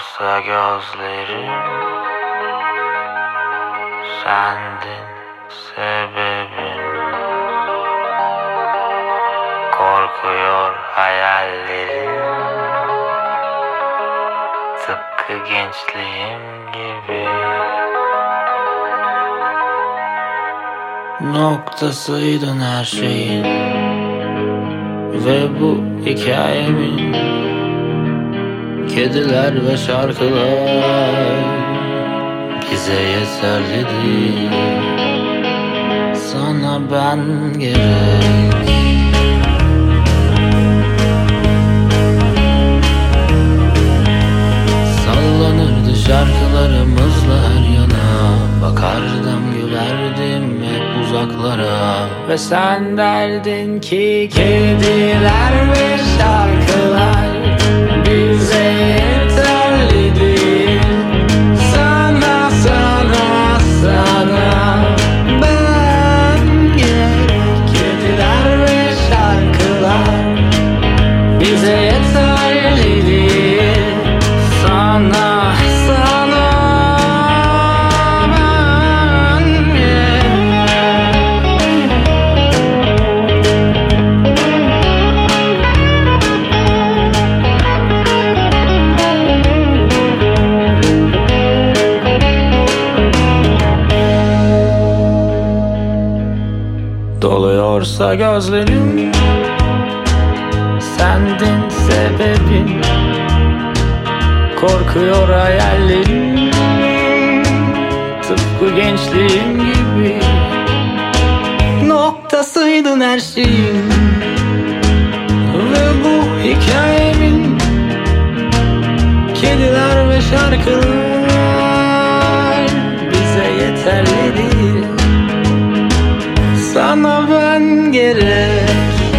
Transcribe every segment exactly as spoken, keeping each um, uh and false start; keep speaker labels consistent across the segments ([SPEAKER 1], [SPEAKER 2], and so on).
[SPEAKER 1] Doluyorsa gözlerim, sendin sebebim. Korkuyor hayallerim, tıpkı gençliğim gibi. Noktasıydın her şeyin ve bu hikayemin. Kediler ve şarkılar bize yeterli değil. Sana ben gerek. Sallanırdı şarkılarımızla her yana. Bakardım gülerdim hep uzaklara. Ve sen derdin ki kediler ve şarkılar bize yeterli değil. Sana, sana, sana ben gerek. Kediler ve şarkılar bize yeterli değil. Sana, sana ben gerek. Doluyorsa gözlerim, sendin sebebim. Korkuyor hayallerim, tıpkı gençliğim gibi. Noktasıydın her şeyin ve bu hikayemin. Kediler ve şarkılar bize yeterli değil. Sana ben gerek.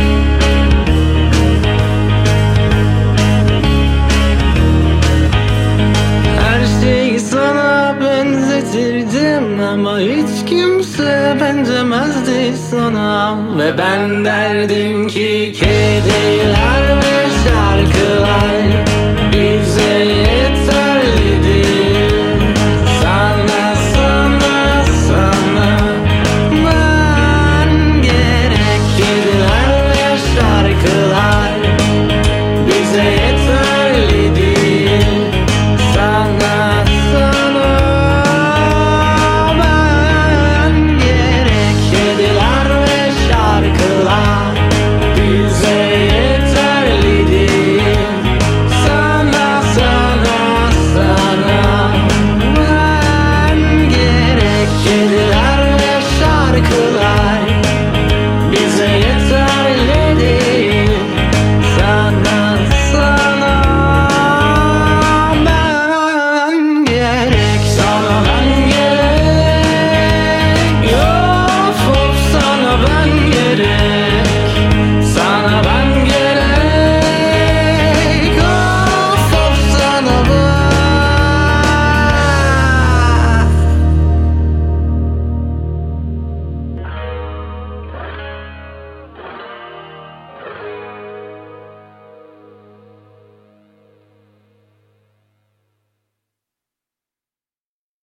[SPEAKER 1] Her şeyi sana benzetirdim ama hiç kimse benzemezdi sana. Ve ben derdim ki kediler